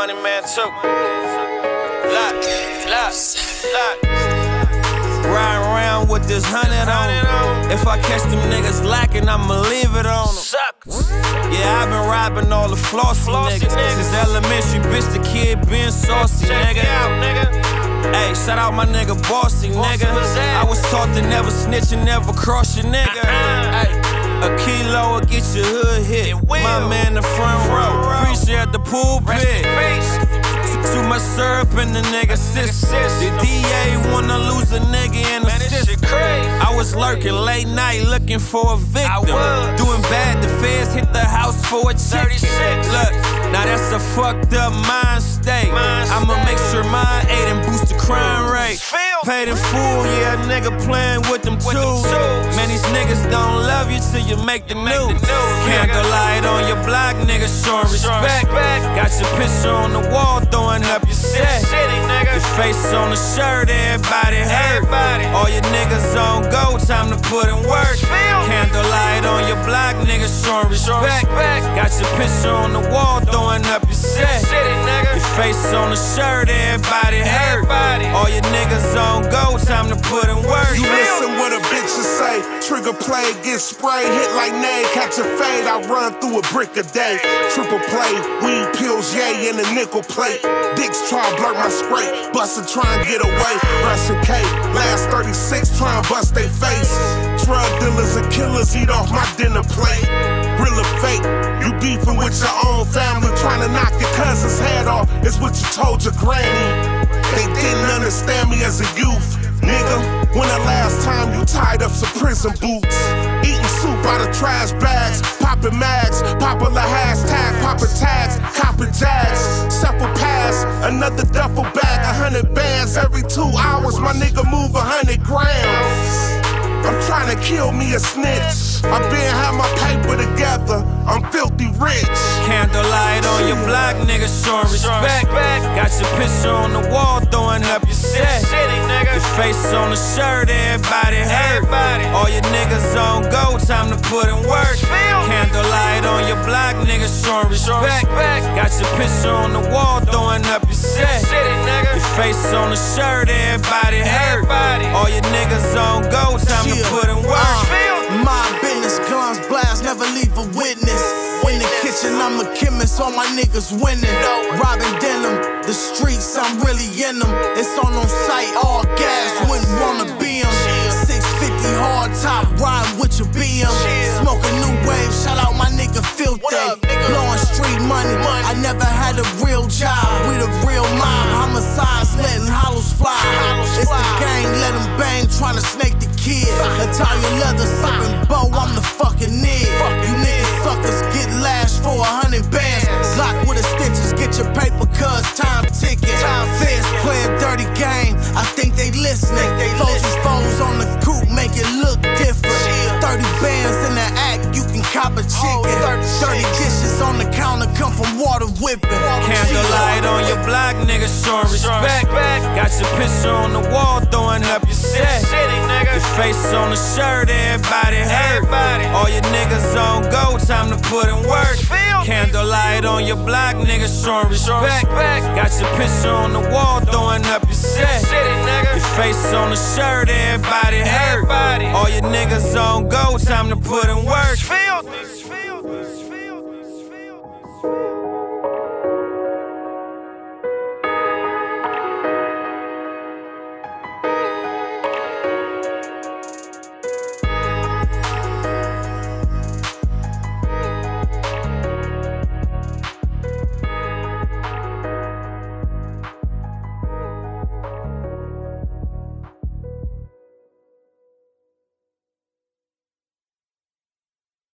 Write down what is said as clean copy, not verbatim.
Money Man too. Lock. Riding around with this 100 on. If I catch them niggas lacking, I'ma leave it on them. Yeah, I been robbing all the flossy niggas. Since elementary, bitch, the kid been saucy, nigga. Hey, shout out my nigga Bossy, nigga. I was taught to never snitch and never cross your nigga. Hey, a kilo will get your hood hit. My man, the front row. Appreciate the pulpit. Too much syrup in the nigga system. The DA wanna lose a nigga in the system. I was lurking late night looking for a victim. Doing bad, the feds hit the house for a chicken. Look, now that's a fucked up mind state. I'ma make sure mine ate and boost the crime rate. Paid in full, yeah, a nigga playing with them tools. Man, these niggas don't love you till you make the news. Candlelight on your block, niggas showing respect. Got your picture on the wall, throwing up your set. Your face on the shirt, everybody hurt. All your niggas on go, time to put in work. Candlelight on your block, niggas showing respect. Got your picture on the wall, throwing up your set. Your face on the shirt, everybody hurt. All your niggas on go, time to put in work. You listen what a bitch say. Trigger play, get sprayed, hit like nade, catch a fade. I run through a brick a day. Triple play, weed pills, yay, and a nickel plate. Dicks try to blur my scrape, bustin' try and get away. Russian K, last 36 try and bust they face. Drug dealers and killers eat off my dinner plate. Real or fake, you beefing with your own family, trying to knock your cousin's head off. It's what you told your granny. They didn't understand me as a youth. Nigga, when the last time you tied up some prison boots? Eating soup out of trash bags, popping mags, popular hashtag, popping tags, copping jags. Shuffle pass, another duffel bag, 100 bands every 2 hours. My nigga move 100 grams. I'm trying to kill me a snitch. I been had my paper together. I'm filthy rich. Candlelight on your block, niggas showing respect. Got your picture on the wall, throwing up your set. Your face on the shirt, everybody hurt. All your niggas on go, time to put in work. Candlelight on your block, niggas showing respect. Got your picture on the wall, throwing up your set. Your face on the shirt, everybody hurt. All your niggas on go, time to put in work. My business, guns blast, never leave a witness. In the kitchen, I'm a chemist, all my niggas winning. Robbing denim, the streets, I'm really in them. It's on sight, all gas, wouldn't wanna be 'em. 650 hard top, riding with your BM. Smoking new wave, shout out my nigga Filthy. Blowing street money, I never had a real job. We the real mob, homicides, letting hollows fly. It's the gang, let them bang, trying to snake the kid. Italian leather, sipping bow, I'm the fucking nigga. You niggas suckers get lashed for 100 bands. Lock with the stitches, get your paper, cuz time ticking. Feds play a dirty game, I think they listening. Foes on the coupe, make it look different. 30 bands in the act, you can cop a chicken. 30 dishes on the counter, come from water whipping. Candlelight on your block, niggas showing respect. Got your picture on the wall, throwing up your set. Your face on the shirt, everybody hurt. All your niggas on go, time to put in work. Candlelight on your block, niggas showing respect. Got your picture on the wall, throwing up your set. Your face on the shirt, everybody hurt. All your niggas on go, time to put in work.